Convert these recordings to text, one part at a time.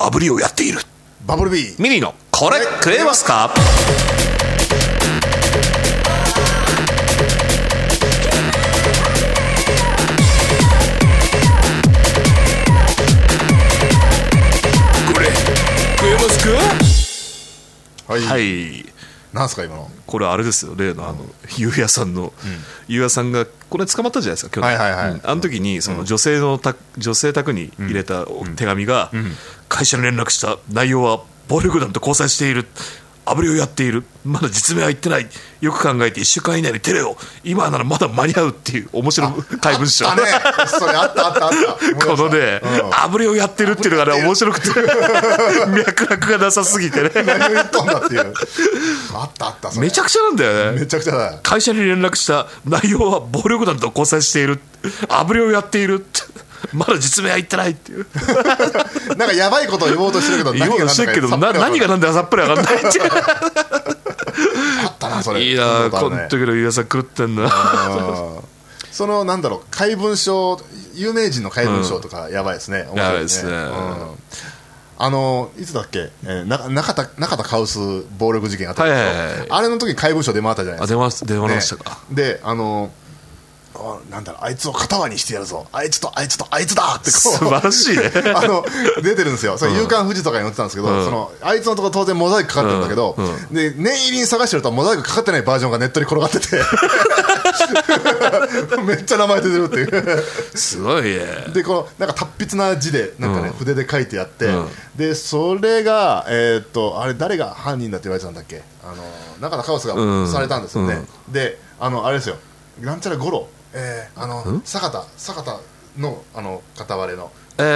炙りをやっているバブルビーミニのこれ食えますか。これ食えますか。 はい、 はい、 なんすか今の。 これあれですよ、例のゆうやさんの、ゆうやさんがこれ捕まったじゃないですか去年、 はいはいはい、 あの時にその女性宅に入れた手紙が、会社に連絡した内容は暴力団と交際している、炙りをやっている、まだ実名は言ってない、よく考えて1週間以内にテレを、今ならまだ間に合うっていう面白い怪文書。 あね、それあったこのね、炙りをやってるっていうのがね面白くて脈絡がなさすぎてね何を言ったんだっていうあったそれめちゃくちゃなんだよね。 めちゃくちゃだ。 会社に連絡した内容は暴力団と交際している、炙りをやっているまだ実名は言ってないっていうなんかやばいことを言おうとしてるけど言おうとしてるけど何がなんだかさっぱり分かんないっていうあったなそれ。 いいな、この時のゆうやさん狂ってんなそのなんだろう、怪文書、有名人の怪文書とかやばいですね、面白いやばいですね、 いつだっけ、中田カウス暴力事件あったんですよ、 はいはいはい、 あれの時に怪文書出回ったじゃないですか。 出回りましたか、 ね、でなんだろう、あいつを片にしてやるぞ、あいつとあいつとあいつだってこう素晴らしいね出てるんですよ。それ夕刊富士とかに載ってたんですけど、そのあいつのところ当然モザイクかかってるんだけど、で念入りに探してるとモザイクかかってないバージョンがネットに転がっててめっちゃ名前出てるっていうすごいね。 でこのなんか達筆な字でなんかね、筆で書いてあって、でそれがあれ誰が犯人だって言われてたんだっけ、中田カウスがされたんですよね、であれですよ、なんちゃら五郎、坂田の片割れのあれ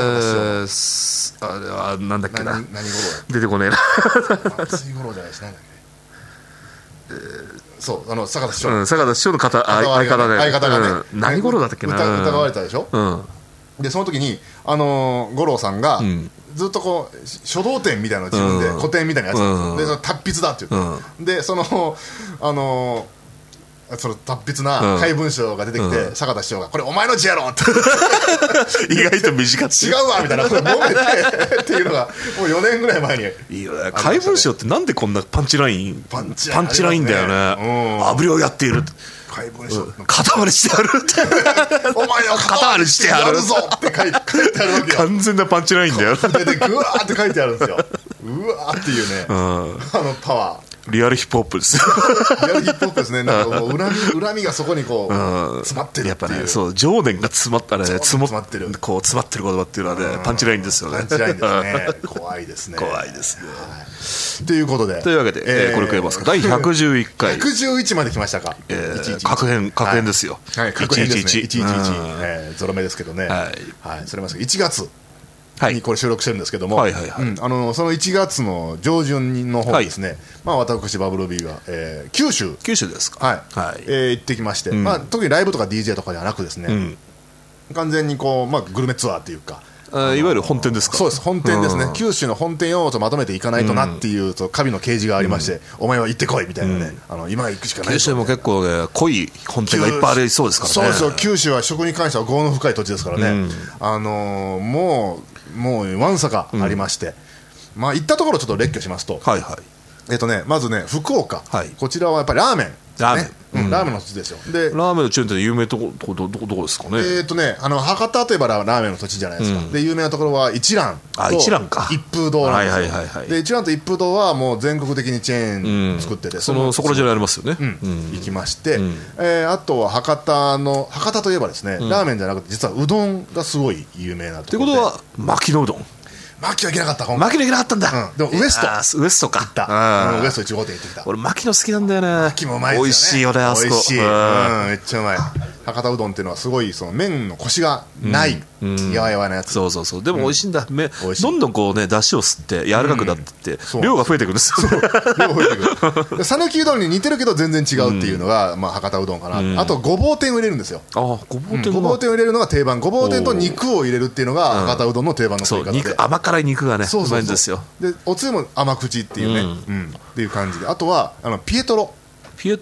はなんだっけな、 何五郎出てこねえな水五郎じゃないし、なんだっけ、そう坂田師匠、 坂田師匠の相方がね、 何五郎だったっけな、 疑われたでしょ、でその時に五郎さんが、ずっとこう書道展みたいなのを自分で古典みたいなやつで、その達筆だって言って、でその達筆な怪文書が出てきて、坂田師匠がこれお前の字やろって意外と短く違うわみたいなこと揉めてっていうのがもう4年ぐらい前に。 いいよね、怪文書ってなんでこんなパンチラインだよね、炙りをやっている、 怪文書肩割りしてやるってお前を肩割りしてやるぞって書いてあるわけよ。 完全なパンチラインだよ筆でグワーって書いてあるんですよ。うわーっていうね、パワー、 リアルヒップホップですリアルヒップホップですね。なんかもう恨みがそこにこう詰まってるっていう、 やっぱね、そう情念が詰まったね、 詰まってるこう詰まってる言葉っていうのはね、パンチラインですよね。 パンチラインですね。怖いですね。 怖いですね。 ということで、 これ食えますか。第111回 111まで来ましたか。 確変ですよ。 確変ですね。111ゾロ目ですけどね。それます1月にこれ収録してるんですけども、その1月の上旬の方ですね、私バブルビーは九州ですか、 行ってきまして、特にライブとか DJ とかではなくですね、完全にこうグルメツアーっていうか、 いわゆる本店ですか。 そうです、本店ですね。九州の本店をまとめていかないとなっていうカビの掲示がありまして、お前は行ってこいみたいなね、今行くしかない。 九州も結構ね濃い本店がいっぱいありそうですからね。 そうですよ、九州は食に関しては業の深い土地ですからね、もうわんさかありまして、行ったところちょっと列挙しますと、まずね福岡、こちらはやっぱりラーメン、ラーメンの土地ですよ。でラーメンのチェーン店で有名なとこどこですかね。 博多といえばラーメンの土地じゃないですか。で有名なところは一蘭と一風堂なんですよ。で一蘭と一風堂はもう全国的にチェーン作ってて、 そこら中にありますよね。 行きまして、あとは博多といえばですね、ラーメンじゃなくて実はうどんがすごい有名なところで。 ってことは牧野うどん。 牧野行けなかった。 牧野行けなかったんだ。 でもウエストか。ウエスト1号店行ってきた。 俺牧野好きなんだよね。 牧もうまいですよね。 美味しいよね、あそこ。 美味しい。めっちゃうまい。博多うどんっていうのはすごいその麺のコシがないやわやわなやつ。 そうでも美味しいんだ。どんどんこうね出汁を吸って柔らかくなってって量が増えてくるんですよ。 量が増えてくる。讃岐うどんに似てるけど全然違うっていうのが博多うどんかな。あとごぼう天を入れるんですよ。 ごぼう天を入れるのが定番。ごぼう天と肉を入れるっていうのが博多うどんの定番の作り方で。 そう甘辛い肉がねうまいんですよ。 でおつゆも甘口っていうねっていう感じで。あとはピエトロ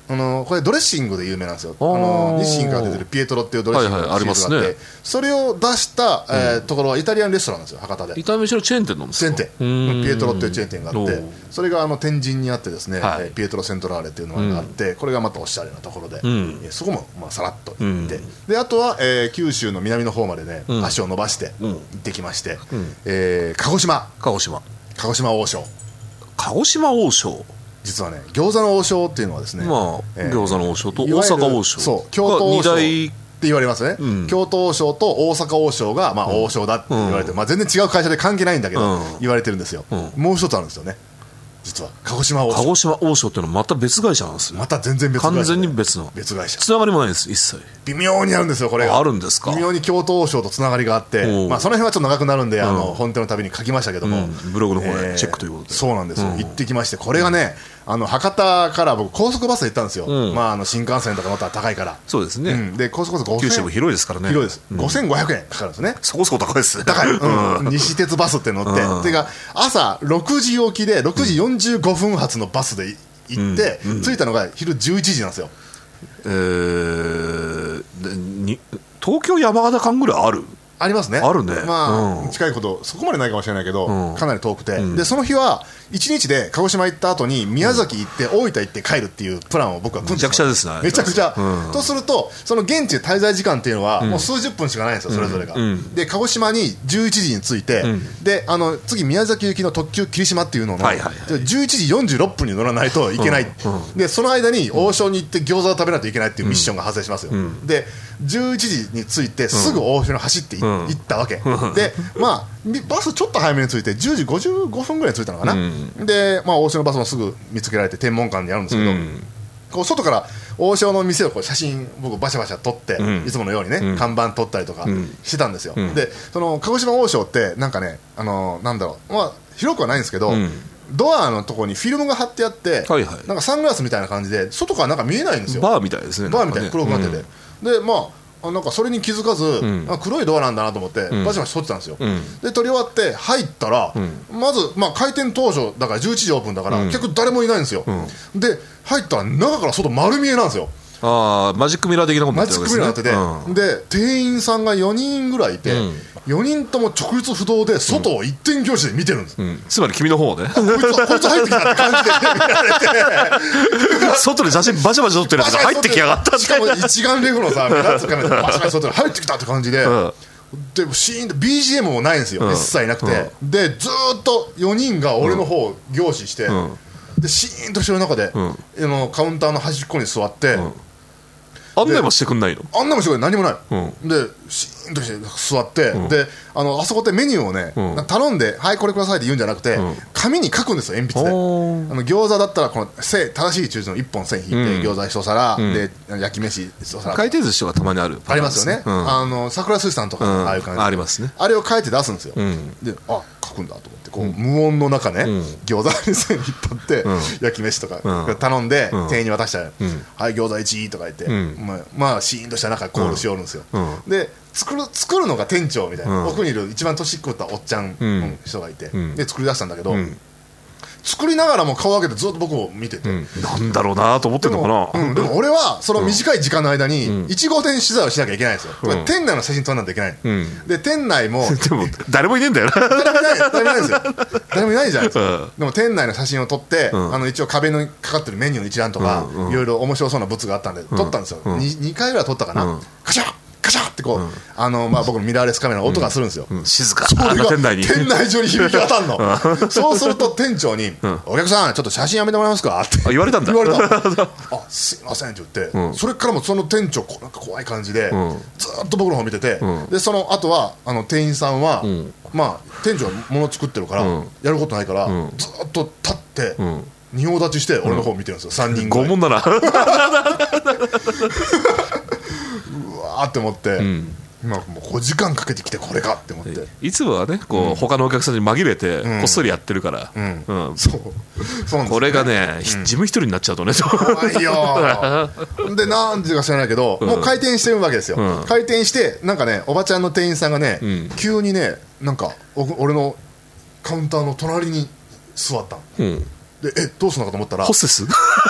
これドレッシングで有名なんですよ。日清から出てるピエトロっていうドレッシングがあって、それを出した、ところはイタリアンレストランなんですよ、博多で。 イタリアンチェーン店なんですか？ チェーン店、ピエトロっていうチェーン店があって、それが天神にあってですね、ピエトロセントラーレっていうのがあって、これがまたおしゃれなところで、そこもまあさらっと行って、であとは、九州の南の方までね、足を伸ばして行ってきまして、鹿児島王将。 鹿児島王将、 実はね、餃子の王将っていうのはですね、 餃子の王将と大阪王将、 そう、京都王将って言われますね、京都王将と大阪王将が王将だって言われて、全然違う会社で関係ないんだけど、言われてるんですよ。もう一つあるんですよね、実は鹿児島王将。 鹿児島王将っていうのはまた別会社なんですよ。 また全然別会社、 完全に別会社、つながりもないんです、一切。 微妙にあるんですよ、これが。 あるんですか？ 微妙に京都王将とつながりがあって、その辺はちょっと長くなるんで、本店の旅に書きましたけども、 ブログの方でチェックということで。 そうなんですよ、行ってきまして、これがね、博多から僕高速バスで行ったんですよ。新幹線とか乗ったら高いから。 そうですね。 で高速バス5000円、 九州も広いですからね。 広いです。5500円かかるんですね。 そこそこ高いですね。 高い。西鉄バスって乗って、てか朝6時起きで6時45分発のバスで行って、着いたのが昼11時なんですよ。 東京山形間ぐらいある？ ありますね。 あるね。 近いほどそこまでないかもしれないけど、かなり遠くて、でその日は1日で鹿児島行った後に宮崎行って大分行って帰るっていうプランを僕は組んで、 めちゃくちゃですね。 めちゃくちゃ。とするとその現地で滞在時間っていうのはもう数十分しかないんですよ、それぞれが。で鹿児島に11時に着いて、で次宮崎行きの特急霧島っていうのの11時46分に乗らないといけない。でその間に王将に行って餃子を食べないといけないっていうミッションが発生しますよ。で11時に着いてすぐ王将に走って行ったわけで、バスちょっと早めに着いて10時55分ぐらいに着いたのかな。で王将のバスもすぐ見つけられて天文館にあるんですけど、こう外から王将の店をこう写真僕バシャバシャ撮って、いつものようにね、看板撮ったりとかしてたんですよ。でその鹿児島王将ってなんかね、なんだろう、広くはないんですけど、ドアのところにフィルムが貼ってあって、なんかサングラスみたいな感じで外からなんか見えないんですよ。 バーみたいですね。 バーみたいに黒くなってて、でなんかそれに気づかず、黒いドアなんだなと思ってバシバシ撮ってたんですよ。で撮り終わって入ったら、まず開店当初だから11時オープンだから、結局誰もいないんですよ。で入ったら中から外丸見えなんですよ。 マジックミラー的なことになってるわけですね。 マジックミラーになってて、で店員さんが4人ぐらいいて、4人とも直立不動で外を一点凝視で見てるんです。 つまり君の方ね、 こいつ入ってきたって感じで見られて外で写真バシャバシャ撮ってるやつが入ってきやがったって。 しかも一眼レフのさ、目立つカメラでバシャバシャ撮って入ってきたって感じで、でシーンと BGM もないんですよ、一切なくて。でずーっと4人が俺の方を凝視して、でシーンとしてる中でカウンターの端っこに座って、 案内もしてくんないの？ 案内もしてくんない、何もない。でシーンとして座って、であそこでメニューをね、頼んではいこれくださいって言うんじゃなくて、紙に書くんですよ、鉛筆で。餃子だったらこの正しい中字の1本線引いて、餃子1皿で焼き飯1皿、 回転寿司とかたまにある、 ありますよね。桜水産とかああいう感じ、 ありますね。 あれを書いて出すんですよ。で書くんだと思って、こう無音の中ね、餃子に線引っ張って焼き飯とか頼んで店員に渡したらはい餃子1とか言って、シーンとした中コールしよるんですよ。で作るのが店長みたいな、奥にいる一番年食ったおっちゃんの人がいて、で作り出したんだけど、作りながらも顔を上げてずっと僕を見てて、 なんだろうなと思ってるのかな。 でも俺はその短い時間の間に1号店取材をしなきゃいけないんですよ。店内の写真撮らないといけない。で店内もでも誰もいねえんだよな。 誰もいないんですよ。誰もいないじゃないですか。でも店内の写真を撮って、一応壁にかかってるメニューの一覧とかいろいろ面白そうな物があったんで撮ったんですよ。2回ぐらい撮ったかな。カシャッカシャッってこう、僕のミラーレスカメラの音がするんですよ。 静かな店内に、 店内中に響き渡るの。そうすると店長に「お客さんちょっと写真やめてもらえますか?」って言われたんだ。 言われた。あ、すいませんって言って、それからもその店長なんか怖い感じでずっと僕の方見てて、でその後は店員さんは店長は物作ってるからやることないからずっと立って仁王立ちして俺の方を見てるんですよ。3人ぐらい。 拷問だな。 うわーって思って、もう5時間かけてきてこれかって思って、 いつもはねこう他のお客さんに紛れてこっそりやってるから、 そうこれがね自分一人になっちゃうとね怖いよ。でなんでか知らないけどもう開店してるわけですよ。開店してなんかねおばちゃんの店員さんがね急にねなんか俺のカウンターの隣に座ったの。 でどうするのかと思ったらホステスいっ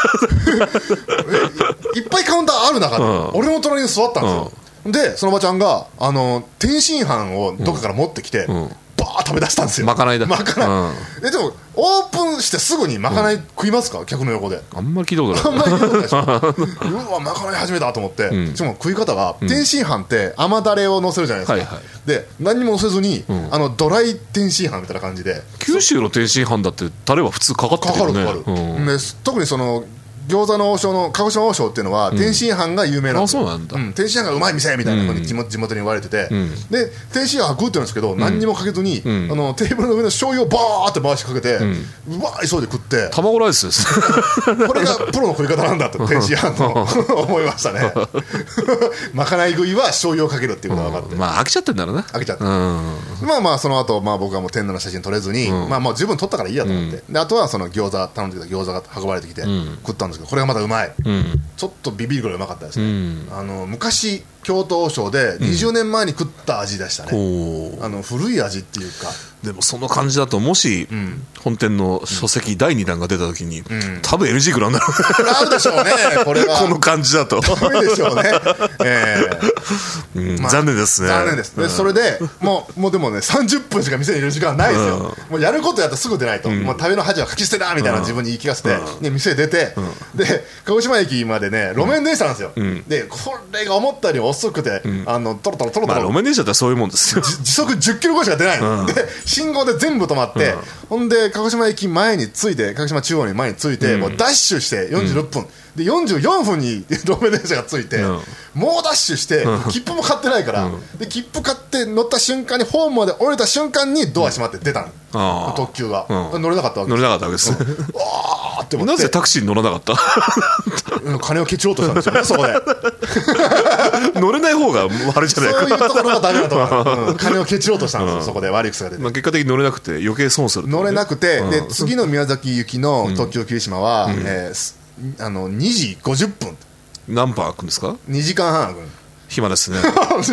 ぱいカウンターある中で、俺の隣に座ったんですよ、でそのおばちゃんが天津飯をどっかから持ってきて、バーッ食べ出したんですよ。 まかないだ。 まかない、でもオープンしてすぐにまかない食いますか、客の横で。 あんまり聞いたことない。 あんまり聞いたことないでしょうわまかない始めたと思って、しかも食い方が、天津飯って甘だれを乗せるじゃないですか、で何にも乗せずに、ドライ天津飯みたいな感じで。 九州の天津飯だってタレは普通かかってるよね。 かかる、で特にその餃子の王将の鹿児島王将っていうのは、天津飯が有名なんですよ。 あ、そうなんだ。 天津飯がうまい店みたいなふうに地元に言われてて、で天津飯食うって言うんですけど、何にもかけずに、テーブルの上の醤油をバーって回しかけて、うわー急いで食って、 卵ライスですこれがプロの食い方なんだと天津飯の思いましたね。まかない食いは醤油をかけるっていうことが分かって、 まあ飽きちゃってんだろうな。 飽きちゃって、まあその後、僕はもう店内の写真撮れずに、もう十分撮ったからいいやと思って、であとはその餃子頼んできた餃子が運ばれてきて、食ったんですけど、これがまたうまい、ちょっとビビるぐらいうまかったですね。昔京都王将で20年前に食った味でしたね、古い味っていうか。 でもその感じだと、もし本店の書籍第2弾が出た時に、多分 NG 食らうんだろうなるでしょうね、これはこの感じだとダメでしょうね、 残念ですね。 残念です、でそれでもうでもね30分しか店にいる時間ないですよ、もうやることやったらすぐ出ないと、もう食べの恥はかき捨てだみたいな自分に言い聞かせて、店出て、で鹿児島駅までね路面電車なんですよ、でこれが思ったより遅くて、トロトロトロトロ、 路面電車ってそういうもんですよ。 時速10キロ5しか出ないの、で信号で全部止まって、ほんで鹿児島駅前に着いて、鹿児島中央に前に着いて、もうダッシュして46分、で44分に路面電車が着いて、もうダッシュして、切符も買ってないから、で切符買って乗った瞬間にホームまで降りた瞬間にドア閉まって出たの、特急が、乗れなかったわけです。 乗れなかったわけです。 わーって思って、 なぜタクシーに乗らなかった金をケチろうとしたんですよね、そこで。 乗れない方が悪いじゃないか。 そういうところがダメだと思う、金をケチろうとしたんですよ、そこで悪い癖が出て、 結果的に乗れなくて余計損する、 乗れなくて、で次の宮崎行きの特急霧島は、2時50分、 何分空くんですか。 2時間半空く暇ですね。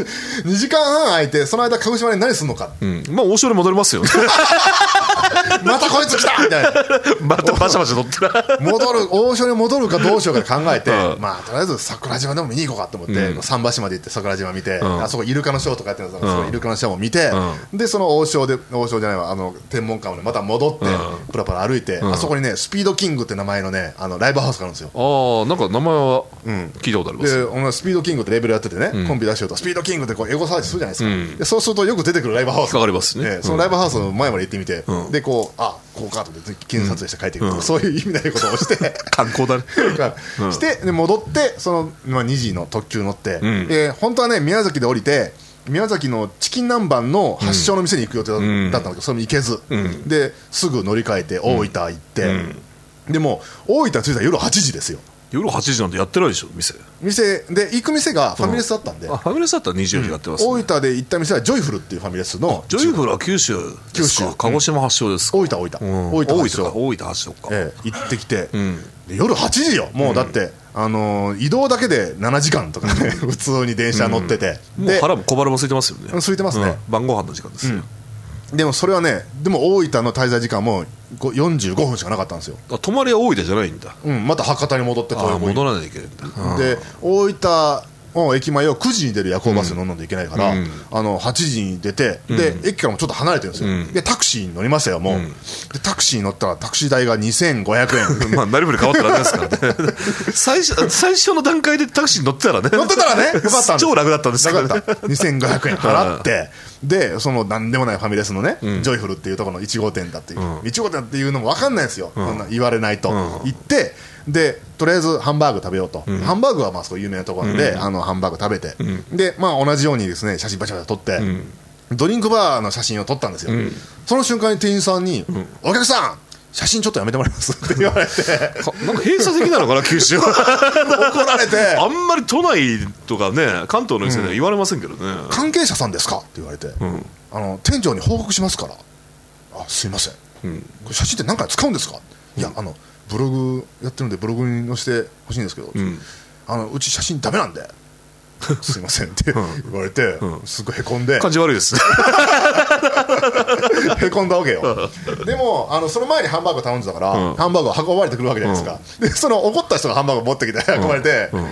2時間半空いて、その間鹿児島に何するのか、 まあ王将に戻れますよ。 またこいつ来たみたいな、 またバシャバシャ乗って王将に戻るかどうしようか考えて、とりあえず桜島でも見に行こうかと思って、桟橋まで行って桜島見て、あそこイルカのショーとかやってるんですけど、イルカのショーも見て、でその王将じゃないわ、天文館までまた戻って、プラプラ歩いて、あそこにねスピードキングって名前のねライブハウスがあるんですよ。 なんか名前は聞いたことあります。 でスピードキングってレベルやっててね、コンビ出しようとスピードキングってこうエゴサーチするじゃないですか、でそうするとよく出てくるライブハウスかかりますね、 そのライブハウスの前まで行ってみて、でこうカートで記念撮影して帰ってくるとか、そういう意味ないことをして観光だねしてで戻ってその2時の特急乗って、本当はね宮崎で降りて宮崎のチキン南蛮の発祥の店に行く予定だったんだけど、それも行けず、ですぐ乗り換えて大分行って、でも大分着いたら夜8時ですよ。 夜8時なんてやってないでしょ。店で行く店がファミレスだったんで、 ファミレスだったら24時やってますね。 大分で行った店はジョイフルっていうファミレスの。 ジョイフルは九州ですか。鹿児島発祥ですか。 大分発祥か。 行ってきて、夜8時よ、もうだって移動だけで7時間とかね普通に電車乗ってて、 もう腹も小腹も空いてますよね。 空いてますね、 晩ご飯の時間ですよ。 でもそれはね、でも大分の滞在時間も45分しかなかったんですよ。 泊まりは大分じゃないんだ。 また博多に戻って戻らないといけないんだ。 で大分の駅前を9時に出る夜行バスに乗らないといけないから、8時に出て、で駅からもちょっと離れてるんですよ、でタクシーに乗りましたよもう、でタクシーに乗ったらタクシー代が2500円まあなりふり変わったらですからね最初の段階でタクシーに乗ってたらねよかったん超楽だったんですけどね 2500円払ってでその何でもないファミレスのね、ジョイフルっていうところの1号店だっていう、1号店っていうのも分かんないんですよ、言われないと、行ってでとりあえずハンバーグ食べようと、ハンバーグはまあそう有名なところで、ハンバーグ食べて、でまあ同じようにですね写真バシャバシャ撮って、ドリンクバーの写真を撮ったんですよ、その瞬間に店員さんに、お客さん写真ちょっとやめてもらいますって言われてなんか閉鎖的なのかな九州は怒られてあんまり都内とかね関東の店では言われませんけどね、 関係者さんですかって言われて、店長に報告しますから、すいません、これ写真って何回使うんですか、いやブログやってるんでブログに載せてほしいんですけど、うち写真ダメなんですいませんって言われて、すごいへこんで、 感じ悪いですへこんだわけよ。でもその前にハンバーグ頼んでたから、ハンバーグが運ばれてくるわけじゃないですか。でその怒った人がハンバーグ持ってきて運ばれて、はい、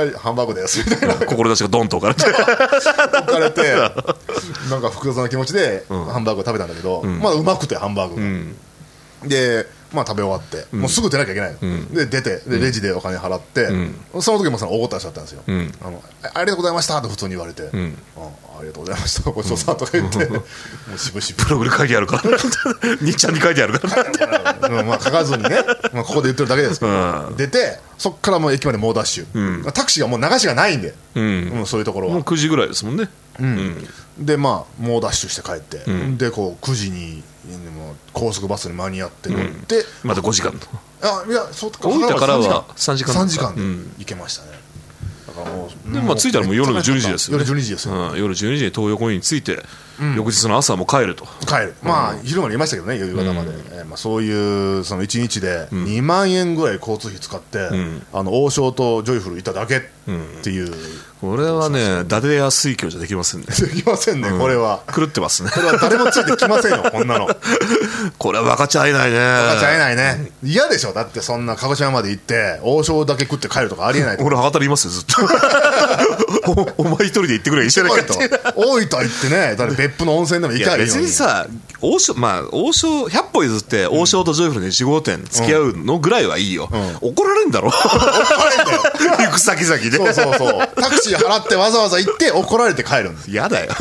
ハンバーグですみたいな志がドンと置かれて置かれて、なんか複雑な気持ちでハンバーグを食べたんだけど、まだうまくてハンバーグが、でまあ食べ終わって、もうすぐ出なきゃいけないの、で出て、でレジでお金払って、その時も怒った人だったんですよ、ありがとうございましたと普通に言われて、ありがとうございましたごちそうさんとか言って、もうしぶしぶブログに書いてあるから日ちゃんに書いてあるからまあ書かずにね、まあここで言ってるだけですけど、出てそっからもう駅まで猛ダッシュ、タクシーがもう流しがないんで、そういうところはもう9時ぐらいですもんね。 でまあ猛ダッシュして帰って、でこう9時に高速バスに間に合って乗って、 また5時間と、 いやそうか、 大分からは3時間 3時間で行けましたね。だからもうで、まあ、着いたらもう夜の12時ですよね。 夜12時ですよ、 夜12時に東横インに着いて、翌日の朝も帰ると。 帰る、まあ昼間にいましたけどね、夕方まで、まあ、そういうその1日で2万円ぐらい交通費使って、王将とジョイフル行っただけっていう、 これはね、伊達や水郷じゃできませんね。 できませんね、これは狂ってますね。 これは誰もついてきませんよこんなのこれは分かっちゃいないね。 分かっちゃいないね。嫌でしょ、だってそんな鹿児島まで行って王将だけ食って帰るとかありえないと。 俺博多にいますよずっとお前一人で行ってくれ一緒に行って大分行ってね、だって別府の温泉でも行きゃいいのに。 別にさ、王将100歩譲って王将とジョイフルで1号店付き合うのぐらいはいいよ、怒られんだろ怒られんだよ行く先々で。 そうそうそう、タクシー払ってわざわざ行って怒られて帰るんです。 嫌だよ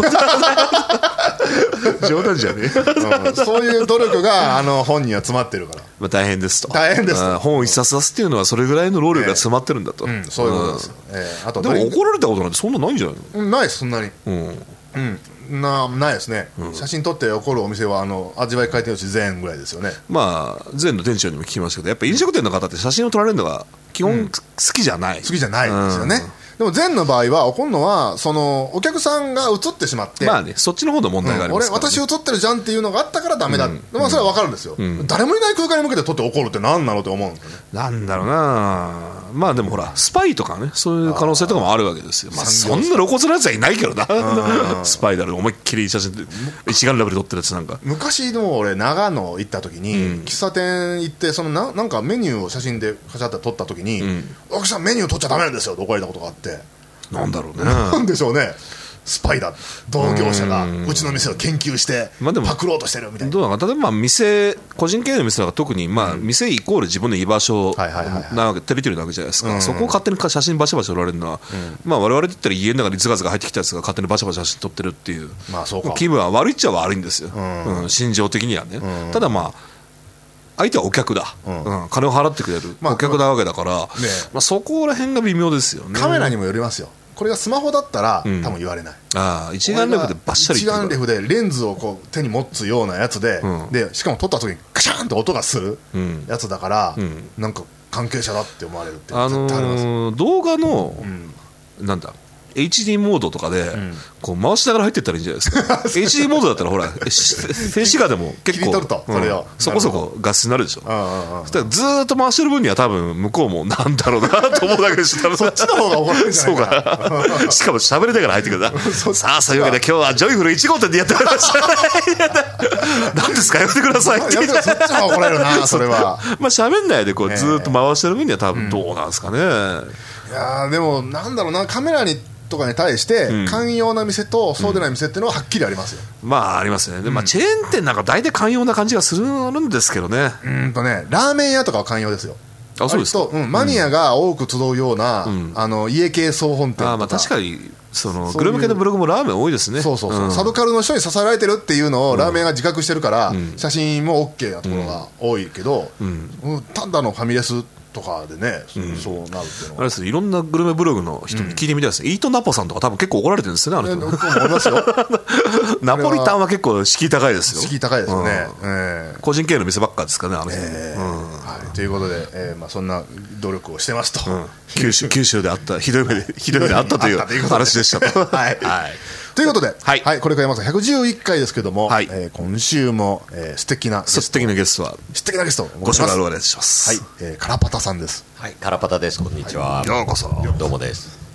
冗談じゃねえ、そういう努力が本には詰まってるから、 まあ大変ですと。 大変ですと。 本を一冊出すっていうのはそれぐらいの労力が詰まってるんだと、 そういうことですよ、あとでも怒られたことなんてそんなないんじゃないの。 ないです、そんなに。ないですね、写真撮って怒るお店は味わい回転寿司全ぐらいですよね。 まあ前の店長にも聞きましたけど、やっぱ飲食店の方って写真を撮られるのが基本好きじゃない、 好きじゃないんですよね。でも前の場合は起こるのはそのお客さんが映ってしまって、 まあね、そっちの方の問題がありますから、ね、 私映ってるじゃんっていうのがあったからダメだ、まあそれは分かるんですよ、誰もいない空間に向けて撮って怒るって何なのって思うんですよね。 なんだろうな、まあでもほらスパイとかね、そういう可能性とかもあるわけですよ。まあそんな露骨なやつはいないけどなスパイだろ、思いっきり写真で一眼レベル撮ってるやつなんか。 昔でも俺長野行った時に、喫茶店行ってなんかメニューを写真でカチャって撮った時に、お客さんメニュー撮っちゃダメなんですよって怒られたことがあって、 なんだろうね、 なんでしょうね、スパイだ、同業者がうちの店を研究してパクろうとしてるみたいな。 どうなのか、例えば個人経営の店は特に、まあ店イコール自分の居場所なわけ、テリトリーなわけじゃないですか、そこを勝手に写真バシャバシャ撮られるのは、まあ我々で言ったら家の中にズガズガ入ってきたやつが勝手にバシャバシャ写真撮ってるっていう、気分は悪いっちゃ悪いんですよ、心情的にはね。ただまあ相手はお客だ、金を払ってくれるお客なわけだから、まあそこら辺が微妙ですよね。 カメラにもよりますよ。これがスマホだったら、多分言われない。 一眼レフでバッシャリ一眼レフでレンズをこう手に持つようなやつで、しかも撮った時にカシャーンって音がするやつだから、なんか関係者だって思われるって絶対あります。 動画の、なんだHD モードとかで、こう回しながら入っていったらいいんじゃないですかHD モードだったらほら静止画でも結構そこそこ画質になるでしょ。そしたらずーっと回してる分には多分向こうもなんだろうなと思うだけでしょ。 そっちの方が怒られるんじゃないかなしかも喋りながら入ってくるなさあそういうわけで今日はジョイフル1号店でやってまいりました何ですかやめてくださいってそっちの方が怒られるなそれはまあ喋んないでこうずーっと回してる分には多分どうなんですかね。 いやでもなんだろうな、カメラにとかに対して寛容な店とそうでない店っていうのははっきりありますよ。 まあありますね。で、まあチェーン店なんか大体寛容な感じがするんですけどね。 ラーメン屋とかは寛容ですよ。 あ、そうですか。 マニアが多く集うような家系総本店とか。 まあ確かにグルメ系のブログもラーメン多いですね。 そうサブカルの人に支えられてるっていうのをラーメン屋が自覚してるから写真も OK なところが多いけど、ただのファミレスとかでね、そうなるっていうのはあれです。いろんなグルメブログの人に聞いてみたいですね。イートナポさんとか多分結構怒られてるんですよね、あの人。 思いますよナポリタンは結構敷居高いですよ。 敷居高いですよね。 個人経営の店ばっかですかね、あの人。 ということで、そんな努力をしてますと。 九州であったひどい目であったという話でしたと。 ということで、これからまず111回ですけども、今週も素敵なゲストをご紹介お願いします。 カラパタさんです。 カラパタです。こんにちは。 ようこそ。 どうもです。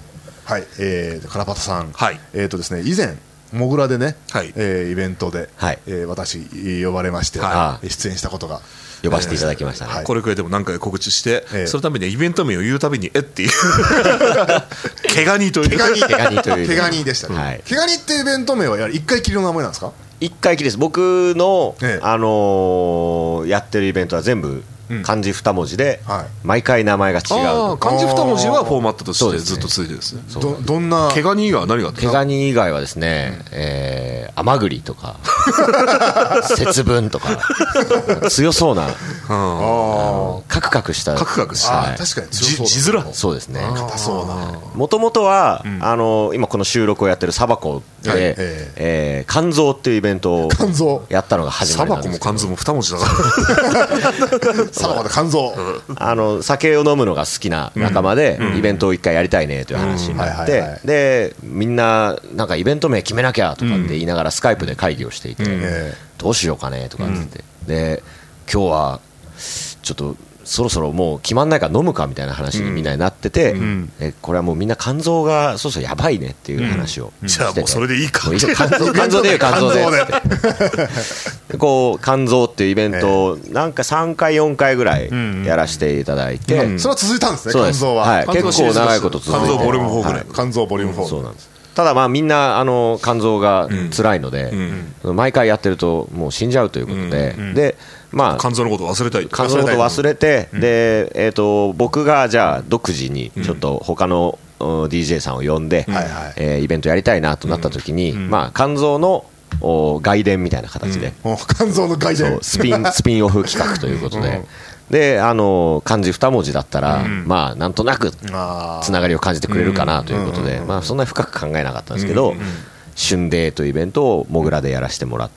はい、カラパタさん、 はい、 ですね、以前モグラでね、 はい、 イベントで、 はい、 私呼ばれまして、出演したことが呼ばせていただきましたね。 これくらいでも何回告知して、そのためにイベント名を言うたびにっていう毛ガニという毛ガニでしたね、 はい、 毛ガニっていうイベント名は1回きりの名前なんですか ？1回きりです。僕の、やってるイベントは全部漢字2文字で、毎回名前が違う。 漢字2文字はフォーマットとしてずっと続いてるんですね。 どんな毛ガニ以外は何があった？ 毛ガニ以外はですね、甘栗とか節分とか強そうなカクカクした確かに強そう字面そうですね。 硬そうな。 もともとは今この収録をやってるサバコで肝臓っていうイベントをやったのが始まりなんですけど、 サバコも肝臓も2文字だからサバコで肝臓、 酒を飲むのが好きな仲間でイベントを1回やりたいねという話になって、でみんななんかイベント名決めなきゃとかって言いながらスカイプで会議をしていて、どうしようかねとかって言って、で今日はちょっとそろそろもう決まんないから飲むかみたいな話にみんなになってて、これはもうみんな肝臓がそろそろやばいねっていう話をしてて、 じゃあもうそれでいいか、 肝臓で肝臓でってこう肝臓っていうイベントをなんか3回4回ぐらいやらせていただいて、 それは続いたんですね。肝臓は結構長いこと続いて、 肝臓ボリューム4ぐらい、 肝臓ボリューム4、 そうなんです。ただまあみんな肝臓が辛いので、毎回やってるともう死んじゃうということで、でまあ肝臓のことを忘れたい、 肝臓のことを忘れて、で僕がじゃあ独自にちょっと他のDJ さんを呼んでイベントやりたいなとなった時に、まあ肝臓の外伝みたいな形で、 肝臓の外伝スピンオフ企画ということで。で漢字2文字だったら、まあなんとなくつながりを感じてくれるかなということで、まあそんなに深く考えなかったんですけど、春デーというイベントをモグラでやらせてもらって、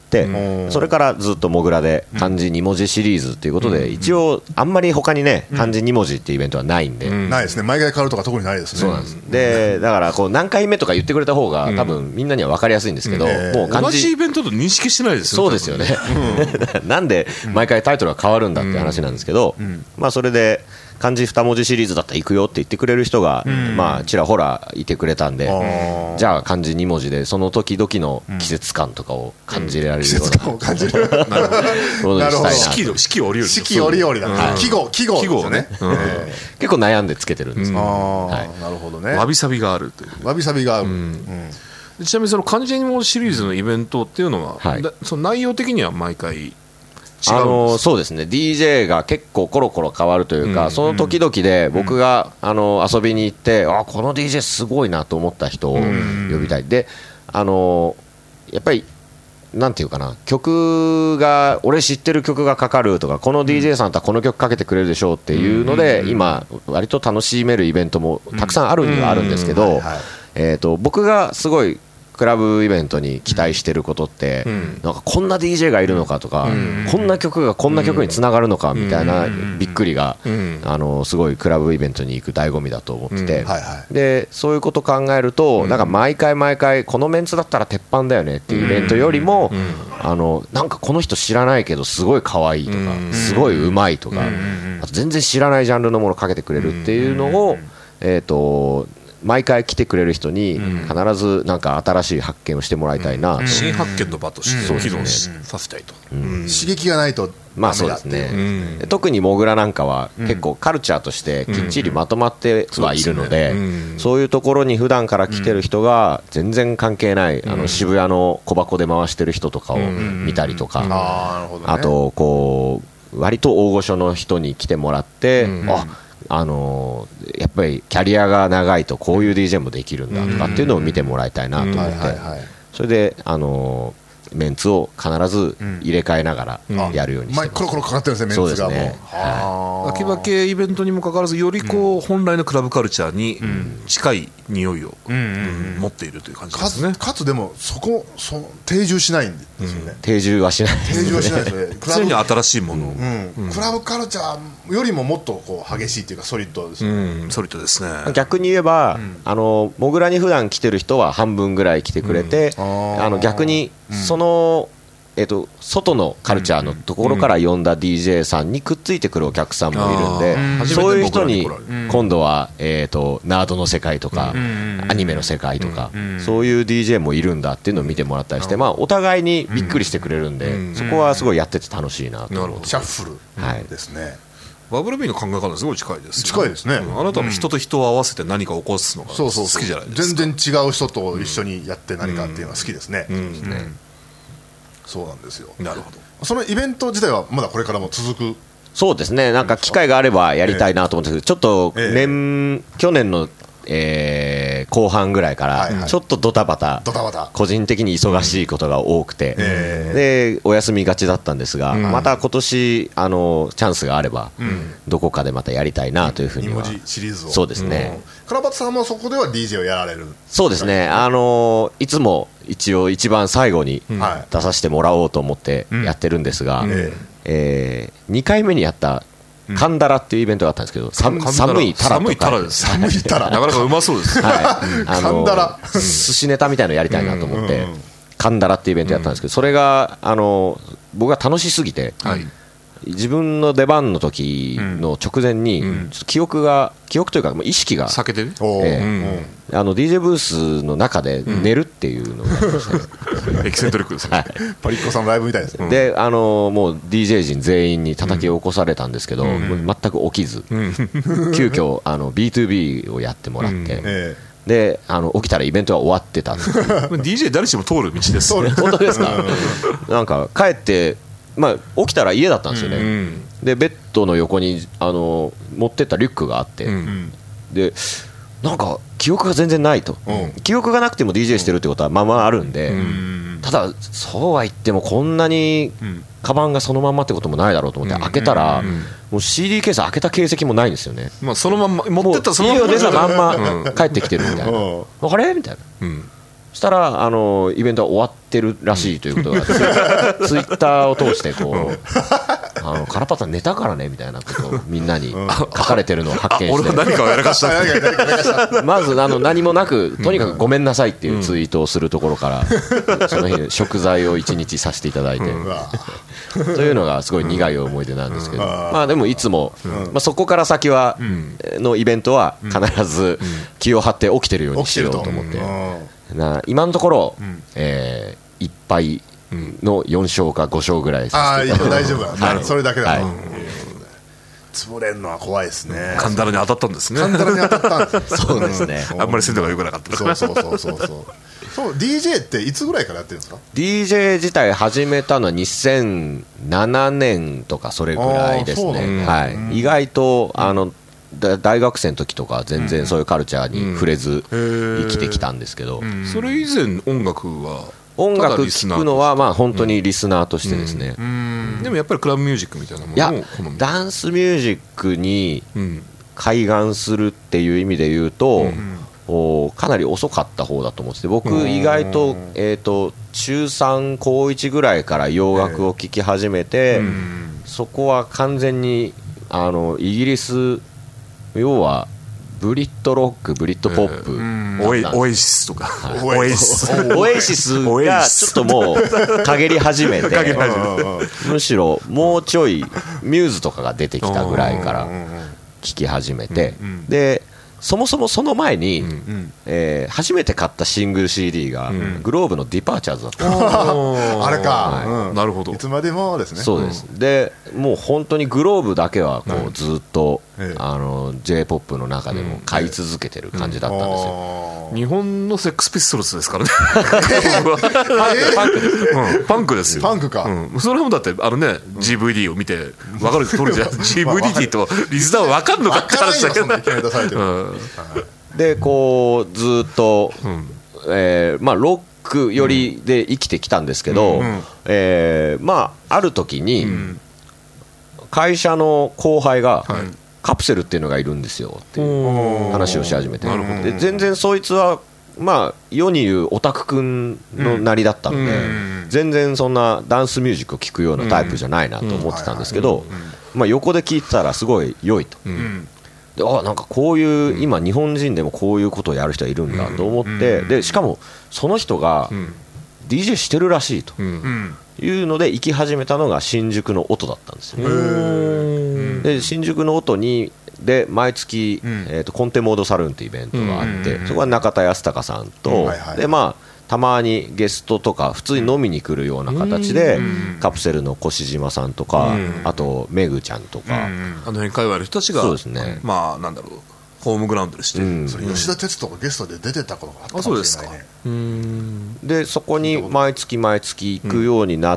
それからずっとモグラで漢字2文字シリーズということで、一応あんまり他にね漢字2文字っていうイベントはないんで、 ないですね。毎回変わるとか特にないですね。 そうなんです。でだからこう何回目とか言ってくれた方が多分みんなには分かりやすいんですけど、もう同じイベントと認識してないですよね。 そうですよね。なんで毎回タイトルが変わるんだって話なんですけど、まあそれで漢字2文字シリーズだったら行くよって言ってくれる人がまあちらほらいてくれたんで、じゃあ漢字2文字でその時々の季節感とかを感じられるようなものにしたいな。 四季折々、 四季折々だ。季語ですね。 結構悩んでつけてるんですけど、 なるほどね。 わびさびがあるという。 わびさびがある。 ちなみにその漢字2文字シリーズのイベントっていうのはその内容的には毎回そうですね、 DJ が結構コロコロ変わるというか、その時々で僕が遊びに行って、この DJ すごいなと思った人を呼びたい。でやっぱりなんていうかな、曲が俺知ってる曲がかかるとか、この DJ さんとはこの曲かけてくれるでしょうっていうので、今割と楽しめるイベントもたくさんあるにはあるんですけど、僕がすごいクラブイベントに期待してることって、なんかこんな DJ がいるのかとか、こんな曲がこんな曲につながるのかみたいなびっくりがすごいクラブイベントに行く醍醐味だと思ってて、でそういうこと考えると、なんか毎回毎回このメンツだったら鉄板だよねっていうイベントよりも、なんかこの人知らないけどすごい可愛いとか、すごいうまいとか、あと全然知らないジャンルのものをかけてくれるっていうのを毎回来てくれる人に必ずなんか新しい発見をしてもらいたいなと、 新発見の場として機能させたいと、 刺激がないとまあそうですね、特にモグラなんかは結構カルチャーとしてきっちりまとまってはいるので、そういうところに普段から来てる人が全然関係ない渋谷の小箱で回してる人とかを見たりとか、あとこう割と大御所の人に来てもらって、やっぱりキャリアが長いとこういう DJ もできるんだとかっていうのを見てもらいたいなと思って、それでメンツを必ず入れ替えながらやるようにしてます。 コロコロかかってるんですね、メンツがもう。 秋葉系イベントにもかかわらず、よりこう本来のクラブカルチャーに近い匂いを持っているという感じですね。 かつでも定住しないんですよね。 定住はしないですね。 常に新しいものを、 クラブカルチャーよりももっとこう激しいというかソリッドですね。 ソリッドですね。 逆に言えばモグラに普段来てる人は半分ぐらい来てくれて、逆にその外のカルチャーのところから呼んだ DJ さんにくっついてくるお客さんもいるんで、そういう人に今度はナードの世界とかアニメの世界とかそういう DJ もいるんだっていうのを見てもらったりして、まあお互いにびっくりしてくれるんで、そこはすごいやってて楽しいなと思って。 シャッフルですね。 バブルビーの考え方すごい近いですよね。 近いですね。 あなたも人と人を合わせて何か起こすのが好きじゃないですか。 全然違う人と一緒にやって何かっていうのは好きですね。そうなんですよ。 なるほど。 そのイベント自体はまだこれからも続く。 そうですね、なんか機会があればやりたいなと思って、ちょっと去年の後半ぐらいからちょっとドタバタ個人的に忙しいことが多くて、でお休みがちだったんですが、また今年チャンスがあればどこかでまたやりたいなというふうには。 2文字シリーズを。 そうですね。 カラバトさんもそこでは DJ をやられる。 そうですね、いつも一応一番最後に出させてもらおうと思ってやってるんですが、2回目にやったカンダラっていうイベントがあったんですけど、寒いタラとかです。寒いタラなかなかうまそうです。 カンダラ寿司ネタみたいのやりたいなと思ってカンダラっていうイベントやったんですけど、それが僕が楽しすぎて、自分の出番の時の直前に記憶というか意識が避けてる、 DJ ブースの中で寝るっていうのをやりましたエキセントリックですね。 パリッコさんのライブみたいですね。 でもう DJ 陣全員に叩き起こされたんですけど、全く起きず、急遽B2B をやってもらって、で起きたらイベントは終わってたんです。 DJ 誰しも通る道です。 本当ですか。なんか帰って起きたら家だったんですよね。でベッドの横に持ってったリュックがあって、でなんか記憶が全然ないと、記憶がなくても DJ してるってことはまあまああるんで、ただそうは言ってもこんなにカバンがそのまんまってこともないだろうと思って開けたら、もう CD ケース開けた形跡もないんですよね。 そのまんま持ってったそのまんま家を出たまんま帰ってきてるみたいな、あれみたいな。そしたらイベントは終わってるらしいということがツイッターを通してカラパタ寝たからねみたいなことをみんなに書かれてるのを発見して、 俺は何かをやらかしたまず何もなくとにかくごめんなさいっていうツイートをするところからその日食材を1日させていただいてというのがすごい苦い思い出なんですけど、まあでもいつもそこから先はのイベントは必ず気を張って起きてるようにしようと思って、今のところ1敗の4勝か5勝ぐらいさせていただいて、 大丈夫だ、それだけだと潰れるのは怖いですね。 カンダラに当たったんですね。 カンダラに当たったんです。 そうですね。 あんまり鮮度が良くなかった。 そう DJ っていつぐらいからやってるんですか。 DJ 自体始めたのは2007年とかそれぐらいですね。意外と大学生の時とか全然そういうカルチャーに触れず生きてきたんですけど、 それ以前音楽聴くのはまあ本当にリスナーとしてですね。 でもやっぱりクラブミュージックみたいなものを好む。 ダンスミュージックに開眼するっていう意味で言うとかなり遅かった方だと思ってて、僕意外と中3高1ぐらいから洋楽を聴き始めて、そこは完全にイギリス、要はブリッドロック、ブリッドポップ、 オエシスとか、 オエシスがちょっともう陰り始めて、むしろもうちょいミューズとかが出てきたぐらいから聴き始めて、でそもそもその前に初めて買ったシングル CD がグローブのディパーチャーズだった。 あれか、 なるほど。 いつまでもですね。 そうです。でもう本当にグローブだけはこうずっとJ-POP の中でも買い続けてる感じだったんですよ。 日本のセックスピストルズですからね。パンクですよ。 パンクか。 それもだってGVD を見て分かる通りじゃん。GVD とリスナーは分かんのかって話だけど。 でこうずっとまあロック寄りで生きてきたんですけど、まあある時に会社の後輩がカプセルっていうのがいるんですよっていう話をし始めて、で全然そいつはまあ世に言うオタクくんのなりだったので、全然そんなダンスミュージックを聴くようなタイプじゃないなと思ってたんですけど、まあ横で聴いてたらすごい良いと。でなんかこういう今日本人でもこういうことをやる人がいるんだと思って、でしかもその人が DJ してるらしいと。 いうので行き始めたのが新宿の音だったんですよね。で新宿の音で毎月、コンテモードサルーンっていうイベントがあって、そこは中田康隆さんと、でたまにゲストとか普通に飲みに来るような形で、カプセルの越島さんとか、あとメグちゃんとか、 あの辺界隈の人たちが、 そうですね、 まあなんだろう、ホームグラウンドにして、 それ吉田哲人がゲストで出てたことがあったかもしれないね。 でそこに毎月毎月行くようになって、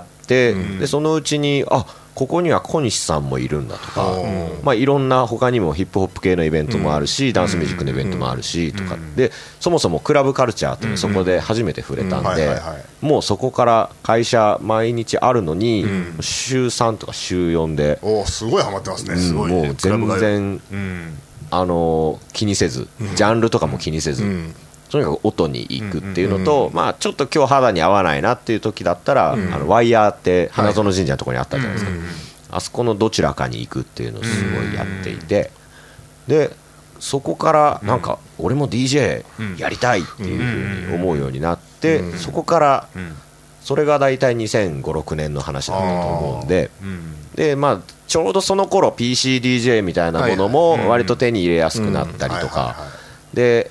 でそのうちにここには小西さんもいるんだとか、いろんな他にもヒップホップ系のイベントもあるし、ダンスミュージックのイベントもあるしとかで、そもそもクラブカルチャーっていうのそこで初めて触れたんで、もうそこから会社毎日あるのに、週3とか週4で、 すごいハマってますね。 もう全然気にせず、ジャンルとかも気にせず、とにかく音に行くっていうのと、ちょっと今日肌に合わないなっていう時だったら、ワイヤーって花園神社のところにあったじゃないですか、あそこのどちらかに行くっていうのをすごいやっていて、でそこからなんか俺も DJ やりたいっていうふうに思うようになって、そこからそれが大体2005、6年の話だったと思うんで、でちょうどその頃 PCDJ みたいなものも割と手に入れやすくなったりとかで、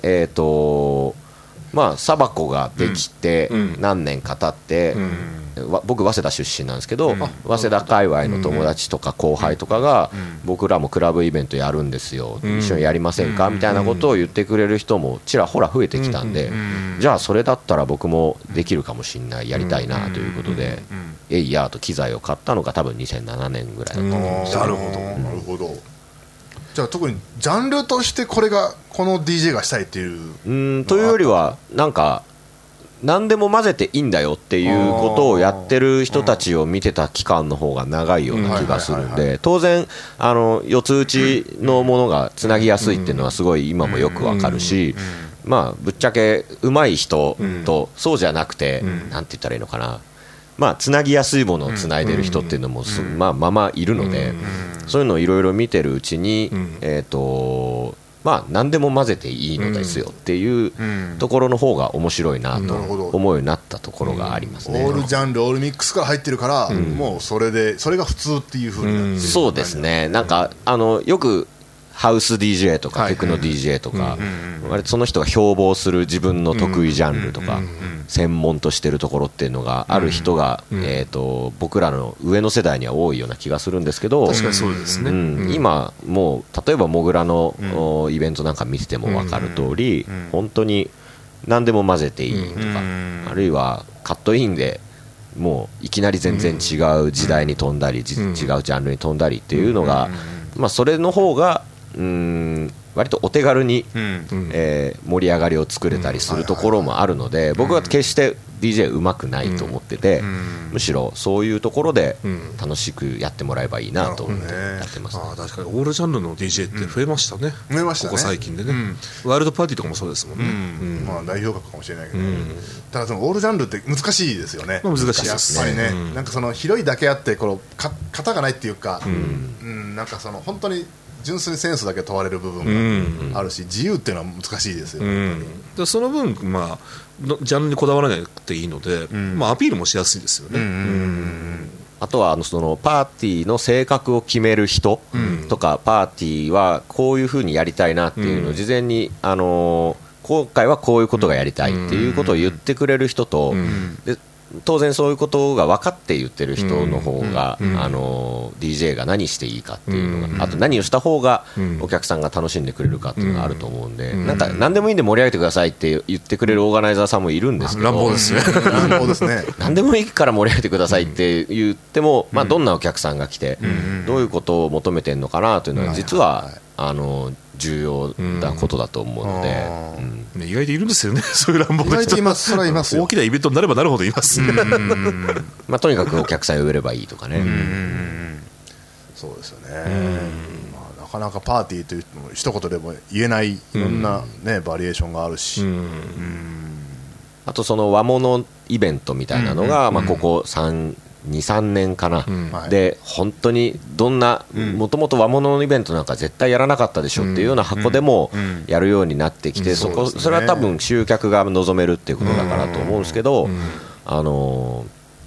サバコができて何年か経って、僕早稲田出身なんですけど、早稲田界隈の友達とか後輩とかが、僕らもクラブイベントやるんですよ、一緒にやりませんかみたいなことを言ってくれる人もちらほら増えてきたんで、じゃあそれだったら僕もできるかもしれない、やりたいなということで、エイヤーと機材を買ったのが多分2007年ぐらいだったと思うんですよ。 なるほど。じゃあ特にジャンルとしてこの DJ がしたいっていうというよりは、なんか何でも混ぜていいんだよっていうことをやってる人たちを見てた期間の方が長いような気がするんで、当然四つ打ちのものがつなぎやすいっていうのはすごい今もよくわかるし、ぶっちゃけ上手い人とそうじゃなくて、なんて言ったらいいのかな、つなぎやすいものをつないでる人っていうのもいるので、そういうのをいろいろ見てるうちに、何でも混ぜていいのですよっていうところの方が面白いなと思うようになったところがありますね。 オールジャンルオールミックスから入ってるから、もうそれが普通っていう風になってる。 そうですね。なんかよくハウス DJ とかテクノ DJ とか、割とその人が標榜する自分の得意ジャンルとか専門としてるところっていうのがある人が、僕らの上の世代には多いような気がするんですけど、 確かにそうですね、 今もう例えばモグラのイベントなんか見てても分かる通り、本当に何でも混ぜていいとか、あるいはカットインでもういきなり全然違う時代に飛んだり、違うジャンルに飛んだりっていうのが、それの方が割とお手軽に盛り上がりを作れたりするところもあるので、僕は決して DJ うまくないと思ってて、むしろそういうところで楽しくやってもらえばいいなと思ってやってますね。 確かにオールジャンルの DJ って増えましたね、 増えましたね、 ここ最近でね、ワイルドパーティーとかもそうですもんね、 代表格かもしれないけど、ただそのオールジャンルって難しいですよね。 難しいですね、 やっぱりね、なんかその広いだけあって型がないっていうか、なんかその本当に純粋にセンスだけ問われる部分があるし、自由っていうのは難しいですよ、 でその分、ジャンルにこだわらなくていいので、アピールもしやすいですよね。 あとはそのパーティーの性格を決める人とか、パーティーはこういうふうにやりたいなっていうのを事前に、今回はこういうことがやりたいっていうことを言ってくれる人と、で当然そういうことが分かって言ってる人の方が、DJ が何していいかっていうのが、あと何をした方がお客さんが楽しんでくれるかっていうのがあると思うんで、なんか何でもいいんで盛り上げてくださいって言ってくれるオーガナイザーさんもいるんですけど、 乱暴ですね乱暴ですね何でもいいから盛り上げてくださいって言っても、どんなお客さんが来てどういうことを求めてるのかなというのは実は重要なことだと思うので、 意外といるんですよね、そういう乱暴な人。 意外といます、それはいますよ。 大きなイベントになればなるほどいますね。 とにかくお客さん呼べればいいとかね。 そうですよね。なかなかパーティーという一言でも言えないいろんなバリエーションがあるし、 あとその和物イベントみたいなのがここ2、3年かな、で本当にどんなもともと和物のイベントなんか絶対やらなかったでしょっていうような箱でもやるようになってきて、それは多分集客が望めるっていうことだからと思うんですけど、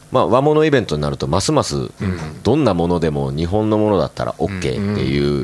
まあ、和物イベントになるとますますどんなものでも日本のものだったら OK っていう、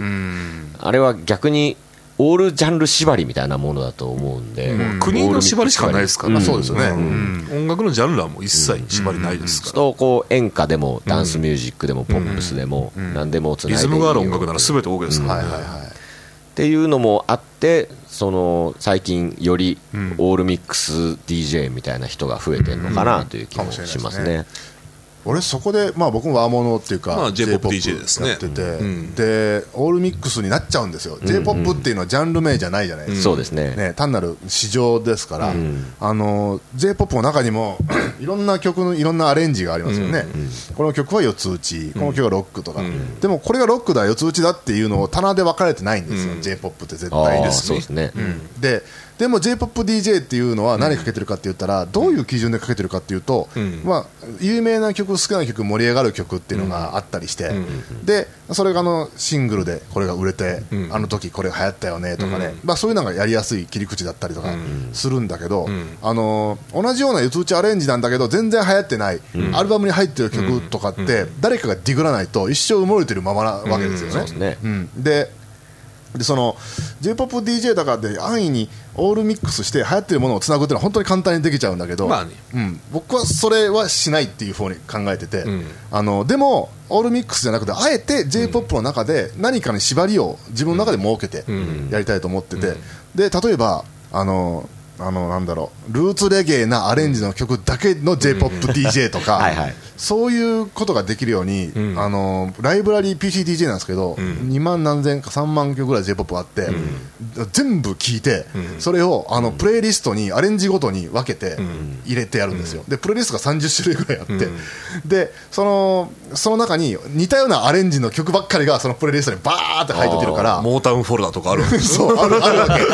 あれは逆にオールジャンル縛りみたいなものだと思うんで、 国の縛りしかないですから、 そうですよね、 音楽のジャンルはもう一切縛りないですから、 こう演歌でもダンスミュージックでもポップスでも何でもつないでいいよ、 リズムがある音楽なら全て OK ですから、 っていうのもあって、その最近よりオールミックス DJ みたいな人が増えてるのかなという気もしますね。 俺そこで、まあ、僕も和物っていうか、 まあ、J-POP DJ ですねやってて、でオールミックスになっちゃうんですよ。 J-POP っていうのはジャンル名じゃないじゃないですか、 そうですね、 単なる市場ですから、J-POP の中にもいろんな曲のいろんなアレンジがありますよね、この曲は四つ打ち、この曲はロックとか、でもこれがロックだ四つ打ちだっていうのを棚で分かれてないんですよ、J-POP って絶対に。 そうですね、 でも J-POP DJ っていうのは何かけてるかって言ったら、どういう基準でかけてるかっていうと、まあ、有名な曲、好きな曲、盛り上がる曲っていうのがあったりして、でそれがシングルでこれが売れて、あの時これ流行ったよねとかね、まあ、そういうのがやりやすい切り口だったりとかするんだけど、同じような四つ打ちアレンジなんだけど全然流行ってない、アルバムに入ってる曲とかって誰かがディグらないと一生埋もれてるままなわけですよね。でその J-POP DJ だからで安易にオールミックスして流行ってるものをつなぐっていうのは本当に簡単にできちゃうんだけど、 まあね、 僕はそれはしないっていうふうに考えてて、でもオールミックスじゃなくてあえて J-POP の中で何かに縛りを自分の中で設けてやりたいと思ってて、で例えばなんだろう、ルーツレゲエなアレンジの曲だけの J-POP DJ とかそういうことができるように、ライブラリー PCDJ なんですけど、2万何千か3万曲ぐらい J-POP あって、全部聴いて、それをプレイリストにアレンジごとに分けて入れてやるんですよ。でプレイリストが30種類ぐらいあって、でその中に似たようなアレンジの曲ばっかりがそのプレイリストにバーって入っててるから、 モータウンフォルダとかあるそうあるわけ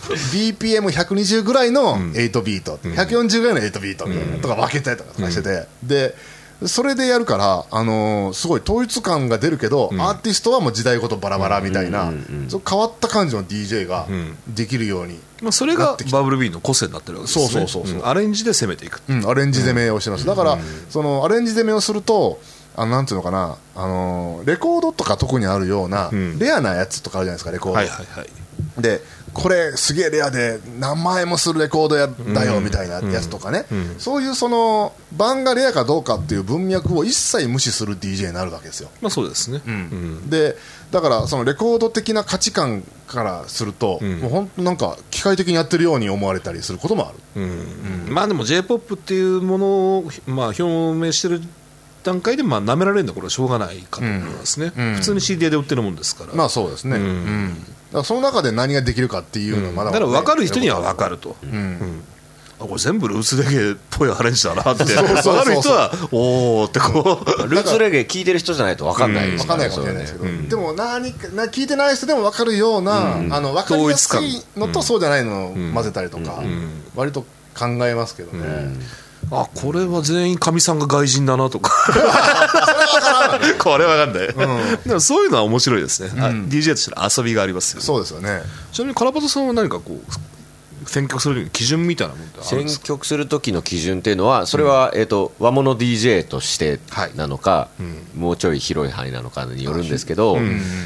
BPM120 ぐらいの8ビート、140ぐらいの8ビートみたいなとか分けたりとかしてて、でそれでやるから、すごい統一感が出るけど、アーティストはもう時代ごとバラバラみたいな、変わった感じの DJ ができるように、 それがバブルビーの個性になってるわけですね。そうアレンジで攻めていく、 アレンジ攻めをしてます。だから、そのアレンジ攻めをするとなんていうのかな、レコードとか特にあるような、レアなやつとかあるじゃないですか、レコード、でこれすげえレアで何万円もするレコードだよみたいなやつとかね、そういうその版がレアかどうかっていう文脈を一切無視する DJ になるわけですよ。 まあそうですね、 でだからそのレコード的な価値観からすると、もう本当なんか機械的にやってるように思われたりすることもある。 まあでも J-POP っていうものをまあ表明してる段階でまあ舐められるのはこれはしょうがないかと思いますね、普通に CD で売ってるもんですから。 まあそうですね、だからその中で何ができるかっていうのはまだ、 だから分かる人には分かると、これ全部ルーツレゲエっぽいアレンジだなって分かる人はおーってこうルーツレゲエ聞いてる人じゃないと分かんないですからね。 分かんないかもしれないですけど、でも聞いてない人でも分かるような、分かりやすいのとそうじゃないのを混ぜたりとか、割と考えますけどね、 これは全員かみさんが外人だなとかこれは分かんない、でもそういうのは面白いですね、DJ としての遊びがありますよね。 そうですよね。 ちなみにカラパトさんは何かこう選曲する時の基準みたいなものってあるんですか？ 選曲する時の基準っていうのはそれは、和物 DJ としてなのか、もうちょい広い範囲なのかによるんですけど、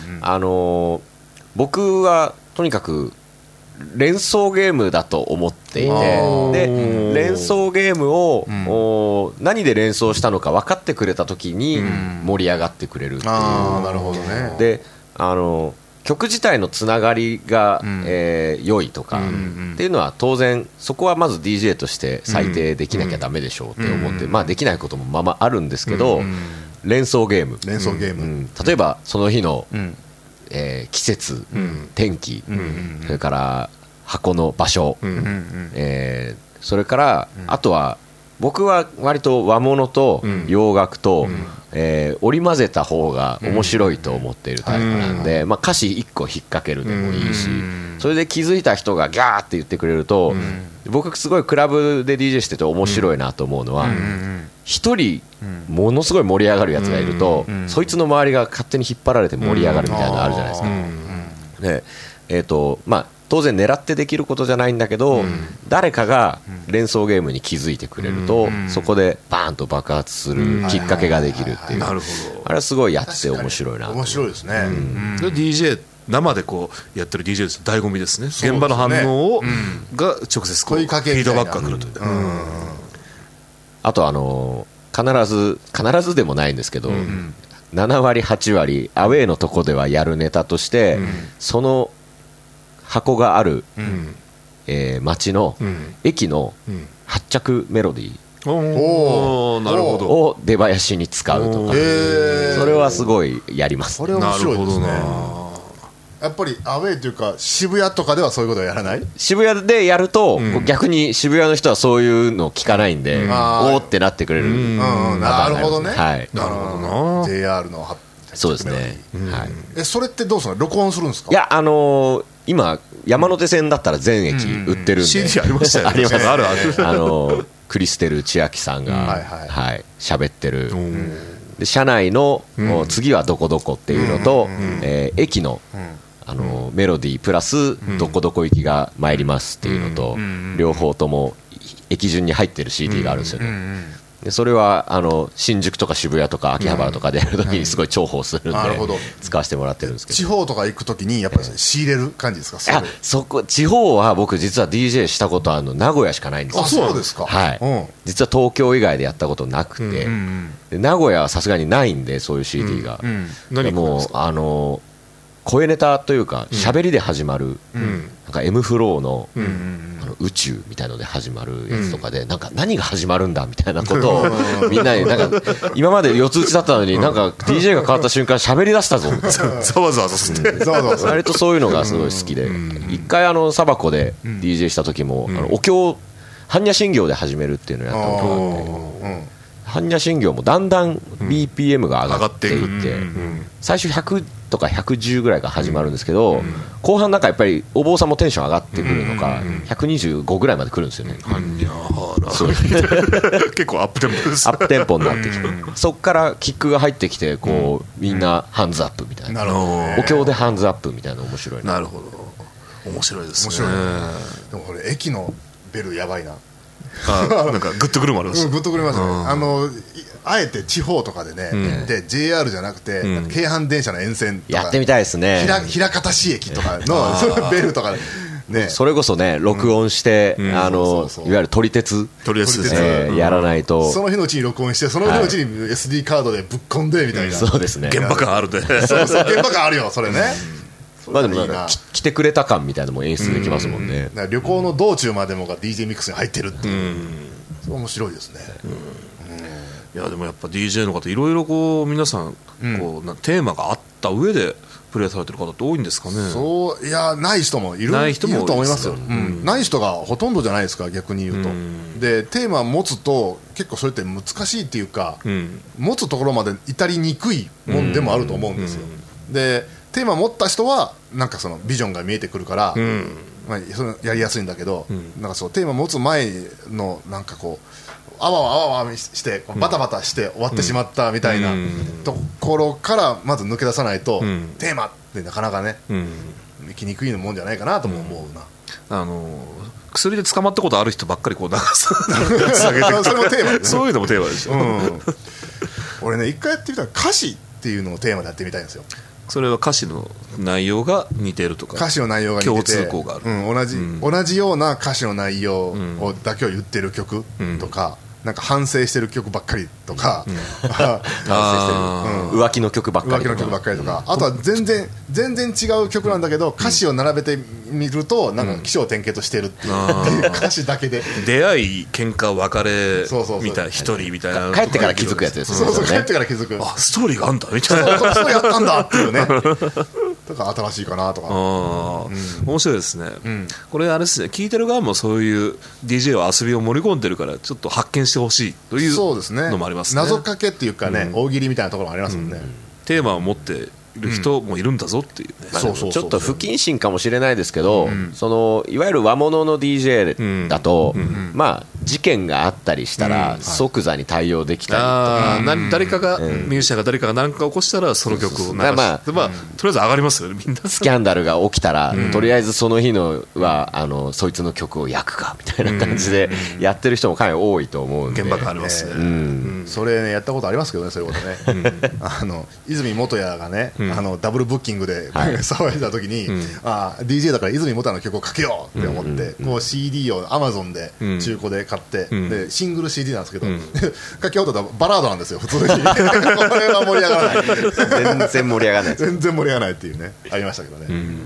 僕はとにかく連想ゲームだと思っていて、で連想ゲームを、何で連想したのか分かってくれた時に盛り上がってくれるっていう、 なるほどね。 で曲自体のつながりが、良いとか、っていうのは当然そこはまず DJ として最低できなきゃダメでしょうって思って、まあ、できないこともままあるんですけど、連想ゲーム、例えばその日の、季節、天気、それから箱の場所、それからあとは僕は割と和物と洋楽と、織り交ぜた方が面白いと思っているタイプなんで、まあ、歌詞1個引っ掛けるでもいいし、それで気づいた人がギャーって言ってくれると、僕すごいクラブで DJ してて面白いなと思うのは、一人ものすごい盛り上がるやつがいると、そいつの周りが勝手に引っ張られて盛り上がるみたいなのあるじゃないですか。でまあ当然狙ってできることじゃないんだけど、誰かが連想ゲームに気づいてくれると、そこでバーンと爆発するきっかけができるっていう、 なるほど。 あれはすごいやってて面白いな。 面白いですね。 で DJ 生でこうやってる DJ です。醍醐味ですね。現場の反応をが直接こうフィードバックが来るという。 あと必ずでもないんですけど、7割8割アウェーのとこではやるネタとして、その箱がある街の駅の発着メロディーおお、なるほど。 を出囃子に使うとか、それはすごいやります。 これ面白いですね。 なるやっぱりアウェーというか渋谷とかではそういうことはやらない？ 渋谷でやると、逆に渋谷の人はそういうの聞かないんで、おーってなってくれる。 なるほどね。 はい、 なるほどな。 JR のそうですね。はい、 それってどうするの？録音するんですか？ いや、今山手線だったら全駅売ってるんで、 CD ありましたよね。 あります。 あるある。 クリステル千秋さんが喋ってる。で車内の次はどこどこっていうのと、駅のメロディープラスどこどこ行きが参りますっていうのと、両方とも駅順に入ってる CD があるんですよね。でそれは新宿とか渋谷とか秋葉原とかでやるときにすごい重宝するんで使わせてもらってるんですけど、 地方とか行くときにやっぱり仕入れる感じですか？ 地方は僕実は DJ したことあるの名古屋しかないんですよ。 あ、そうですか。 はい、実は東京以外でやったことなくて、で名古屋はさすがにないんで、そういう CD が、でも声ネタというか喋りで始まる、なんか M フローの宇宙みたいので始まるやつとかで、なんか何が始まるんだみたいなことをみんなに、なんか今まで四つ打ちだったのに、なんか DJ が変わった瞬間喋り出したぞみたいな、 ざわざわとして、 割とそういうのがすごい好きで、一回サバコで DJ した時もお経般若心経で始めるっていうのをやったことがあって、般若心経もだんだん BPM が上がっていって、最初100とか110ぐらいが始まるんですけど、後半なんかやっぱりお坊さんもテンション上がってくるのか、125ぐらいまで来るんですよね。 結構アップテンポです。 アップテンポになってきて、そこからキックが入ってきて、こうみんなハンズアップみたいな、お経でハンズアップみたいな、面白いな。 なるほど、面白いですね。 でもこれ駅のベルやばいな。 なんかグッとくるもあります。 グッとくりますね。あえて地方とかでね、で JR じゃなくて京阪電車の沿線とかやってみたいですね。 枚方市駅とかのベルとかね、 それこそね、録音していわゆる撮り鉄やらないと、 その日のうちに録音して、その日のうちに SD カードでぶっ込んでみたいな。 そうですね。 現場感あるで。 そうそう、現場感あるよそれね。 まあでもなんか来てくれた感みたいなのも演出できますもんね。 旅行の道中までもが DJ ミックスに入ってるっていう、面白いですね。 いやでもやっぱ DJ の方いろいろこう皆さんこうテーマがあった上でプレイされてる方って多いんですかね。 そう、いやない人もいると思いますよ。ない人がほとんどじゃないですか、逆に言うと。でテーマを持つと結構それって難しいっていうか、持つところまで至りにくいもんでもあると思うんですよ。でテーマを持った人はなんかそのビジョンが見えてくるから、まあ、それやりやすいんだけど、なんかそうテーマを持つ前のなんかこうあわわしてバタバタして終わってしまったみたいなところからまず抜け出さないと、テーマってなかなかね、生きにくいもんじゃないかなとも思うな。 薬で捕まったことある人ばっかりこう流すそれもテーマですね。 そういうのもテーマでしょ。 俺ね、一回やってみたら歌詞っていうのをテーマでやってみたいんですよ。 それは歌詞の内容が似てるとか、 歌詞の内容が似てて共通項がある、 同じような歌詞の内容だけを言ってる曲とか、なんか反省してる曲ばっかりとか、 浮気の曲ばっかりとか、あとは全然違う曲なんだけど歌詞を並べてみるとなんか起承転結としてるっていう歌詞だけで、 出会い喧嘩別れみたいな、一人みたいな、 帰ってから気づくやつですね。 そう帰ってから気づく、 あ、ストーリーがあんだみたいな、 ストーリーあったんだっていうねとか新しいかなとか、 面白いですね。これあれですね、聞いてる側もそういう DJ は遊びを盛り込んでるからちょっと発見してほしいというのもありますね。 謎かけっていうかね、大喜利みたいなところもありますもんね。 テーマを持っている人もいるんだぞっていうね。 ちょっと不謹慎かもしれないですけど、そのいわゆる和物の DJ だと、まあ事件があったりしたら即座に対応できたりとか、 誰かが、ミュージシャンが誰かが何か起こしたらその曲を流して、とりあえず上がりますよね、みんな。 スキャンダルが起きたら、とりあえずその日のはそいつの曲を焼くかみたいな感じでやってる人もかなり多いと思うんで、 現場がありますね、 それねやったことありますけどね、そういうことね泉元也がね、ダブルブッキングで騒いだ時に、DJ だから泉元也の曲をかけようって思って、こう CD を Amazon で中古で買って、でシングル CD なんですけど、書き終わったらバラードなんですよ、普通にこれは盛り上がらない、 全然盛り上がらない全然盛り上がらないっていうね、ありましたけどね。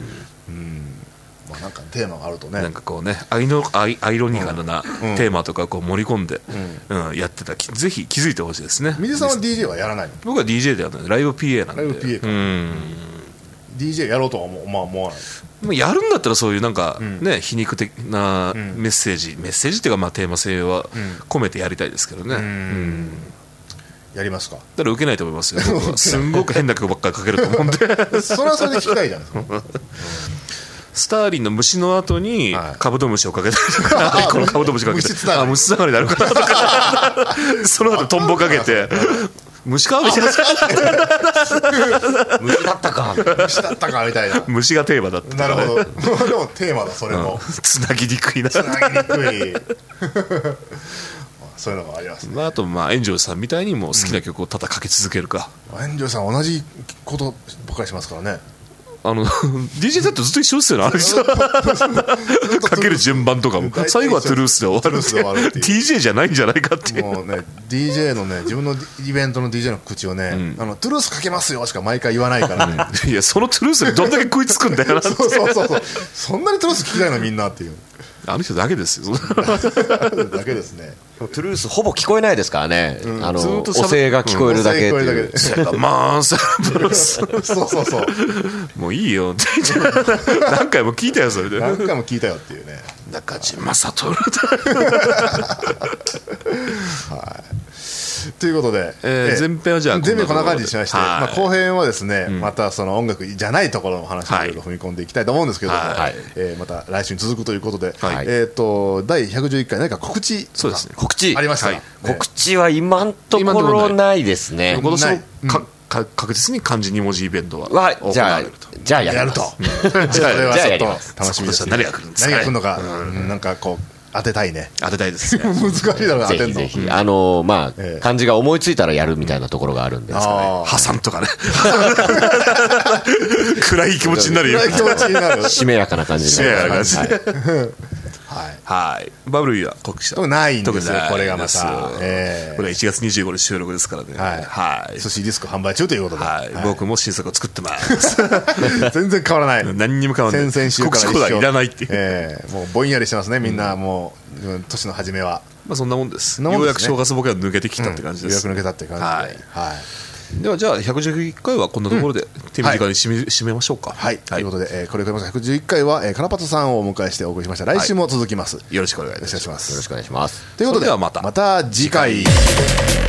なんかテーマがあるとね、 なんかこうね、アイロニカルなテーマとかこう盛り込んでやってた、ぜひ気づいてほしいですね。 水さんは DJ はやらないの？ 僕は DJ でやるの、ライブ PA なんで。 ライブ PA か。DJ やろうとは思わない。 やるんだったらそういうなんかね、皮肉的なメッセージっていうか、テーマ性は込めてやりたいですけどね。 やりますか？ だから受けないと思いますよ、僕は。すんごく変な曲ばっかりかけると思うんでそれはそれで聞きたいじゃないですか。 スターリンの虫の後にカブトムシをかけたりとか、このカブトムシかけて虫つながりになるかなとかその後トンボかけて虫かみたいな虫だったかみたいな、 虫がテーマだった。 なるほどでもテーマだ、それもつなぎにくいな、 つなぎにくいそういうのがありますね。 あとエンジョイさんみたいにもう好きな曲をただかけ続けるか。 エンジョイさん同じことばっかりしますからね。 DJ セットずっと一緒ですよね、あれかける順番とかも最後はトゥルースで終わるって DJ じゃないんじゃないかっていう。 もうね DJ のね、自分のイベントの DJ の口をね、トゥルースかけますよしか毎回言わないからねいや、そのトゥルースにどんだけ食いつくんだよなってそうそんなにトゥルース聞きたいのみんなっていう、 あの人だけですよだけですね。 トゥルースほぼ聞こえないですからね、お声が聞こえるだけっていう、 そうもういいよって何回も聞いたよ、それで何回も聞いたよっていうね、 中島悟ということで、 前編はじゃあ前編こんな感じにしまして、後編はですね、またその音楽じゃないところの話をいろいろ踏み込んでいきたいと思うんですけども、また来週に続くということで、第111回何か告知そうですね、 告知ありましたか？ 告知は今のところないですね。 今年も確実に漢字2文字イベントはじゃあやるとじゃあやります。 楽しみですね。何が来るんですか？ 何が来るのか、なんかこう当てたいね。 当てたいですね。 難しいだろうな、当てんの。 ぜひ漢字が思いついたらやるみたいなところがあるんですかね。 破産とかね。暗い気持ちになるよ。 しめやかな感じで。はい。バブルーは告知はないんですよ、これがまた。これは1月25日収録ですからね。 はい。寿司ディスク販売中ということで。 僕も新作を作ってます。 全然変わらない。 何にも変わらない。 先々週から告知コーナーいらないっていう。 もうぼんやりしてますね、みんなもう、年の初めは。 そんなもんです。ようやく正月ボケが抜けてきたって感じです。 ようやく抜けたって感じで。 ではじゃあ111回はこんなところで手短に締めましょうか。 ということでこれから111回はカナパトさんをお迎えしてお送りしました。来週も続きます。 よろしくお願いします。 よろしくお願いします。 ということでまた次回。